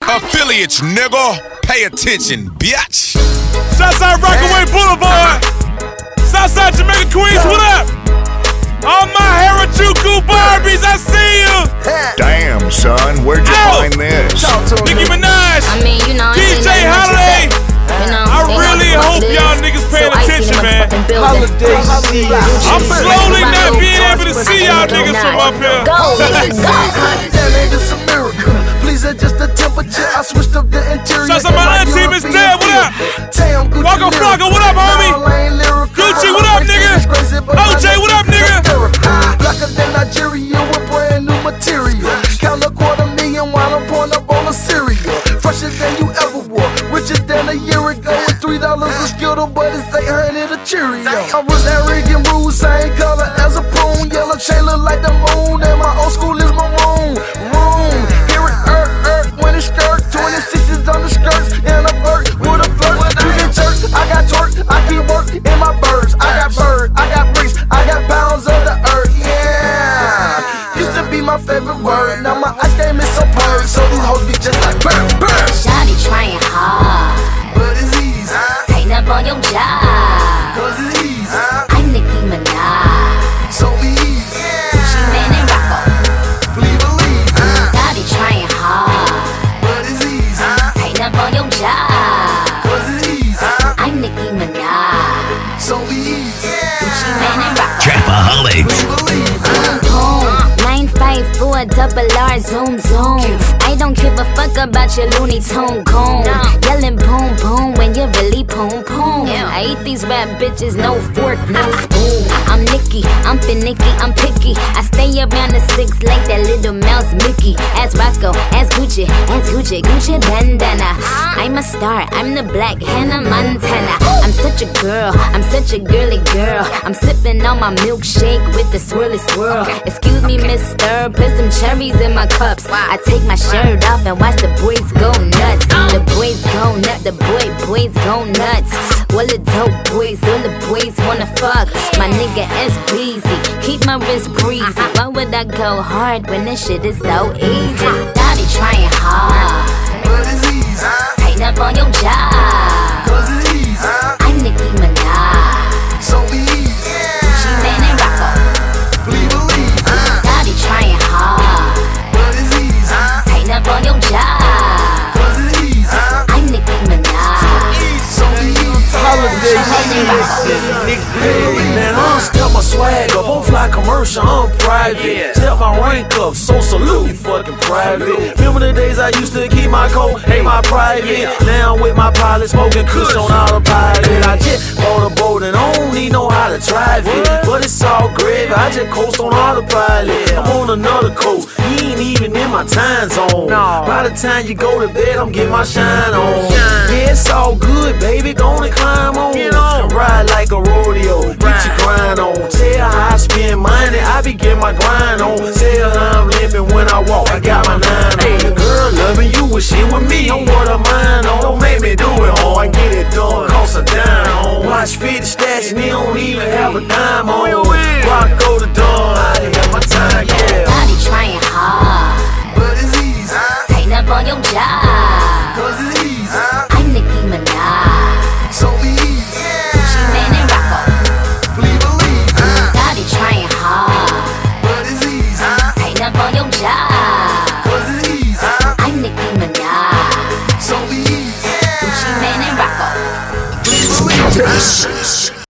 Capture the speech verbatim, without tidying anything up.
Affiliates, nigga. Pay attention, bitch. Southside Rockaway Boulevard. Southside Jamaica Queens, what up? All my Harajuku Barbies, I see you. Damn, son, where'd you Ow. find this? Nicki Minaj. I mean, you know, D J Holiday. You know, I really hope y'all niggas paying attention, man. I'm slowly not being able to see y'all niggas from up here. Go, niggas, go. That ain't just a miracle. Please adjust the temperature. I switched up the interior. Shouts out my auntie, Miss Dad, what up? Waka Flocka, what up, homie? Gucci, what up, nigga? O J, what up, nigga? Blacker than Nigeria with brand new material. Count a quarter million while I'm pouring up on a cereal. Fresher than you ever wore. Richer than a year ago. With three dollars a Skittle, but it's eight hundred a Cheerio. I was arrogant, rude, same color as a prune. Yellow chain look like the moon, and my old school is maroon. Room, hear it, er, er, when it's skirt. twenty-sixes on the skirts, and a bird with a flirt. You get jerk, I got twerk, I keep work in my birds. I got bird, I got bricks, I got pounds of the earth. Yeah, used to be my favorite word. Now my ice game is superb, so these hoes be just like burn, burn. Shawty trying hard, But it's easy, tighten up on your job. cause it's easy, I'm Nicki Minaj, so be easy. Gucci Mane and Rocco. Please believe, Shawty trying hard, but it's easy, tighten up on your job. cause it's easy, I'm Nicki Minaj, so be easy. Gucci Mane and Rocco. Trapaholics. Believe, Boom, nine five four double R zoom zoom. I don't give a fuck about your Looney Tune coon. Yelling boom boom when you really boom boom. I eat these rap bitches, no fork, no spoon. I'm Nicki, I'm finicky, I'm picky. I stay around the six like that little mouse Mickey. As Rocco, as Gucci, as Gucci, Gucci bandana. I'm a star, I'm the black Hannah Montana. I'm such a girl, I'm such a girly girl. I'm sipping on my milkshake with the swirly swirl. Excuse me, mister, put some cherries in my cups. I take my shirt off and watch the boys go nuts. The boys go nuts, the boy boys go nuts. All the dope boys, all the boys wanna fuck. My nigga S Breezy, keep my wrist breezy. Why would I go hard when this shit is so easy? Daddy trying hard, but it's easy, tighten up on your job. cause it's easy, I'm Nicki Minaj, so be easy. Gucci Mane and Rocco. Please believe, Daddy trying hard, but it's easy, tighten up on your job. cause it's easy, I'm Nicki Minaj, so be easy. Holiday Man, I don't step my swag up, I'm fly commercial, I'm private. Step my rank up, so salute, you fucking private. Remember the days I used to keep my coat, hey my private. Now I'm with my pilot, smoking kush on autopilot. I just bought a boat and I don't need know how to drive it. But it's all gravy, I just coast on autopilot. I'm on another coast, you ain't even in my time zone. By the time you go to bed, I'm getting my shine on. Yeah, it's all good, baby, gonna climb on. Ride like a rodeo, get your grind on. Tell how I spend money, I be getting my grind on. Tell how I'm living when I walk, I got my nine on. Girl, loving you with shit with me, I'm what I'm mine on. Don't make me do it, ho, I get it done, cost a dime on. Watch fifty stacks and he don't even have a dime on. Rock go the dawn, I done have my time, yeah. Daddy trying hard, But it's easy, tighten up on your job. cause it's easy, I'm Nicki Minaj, so be easy. Gucci Mane and Rocco. Please believe, Daddy trying hard, but it's easy, tighten up on your job. cause it's easy, I'm Nicki Minaj, so be easy. Gucci Mane and Rocco. Please believe.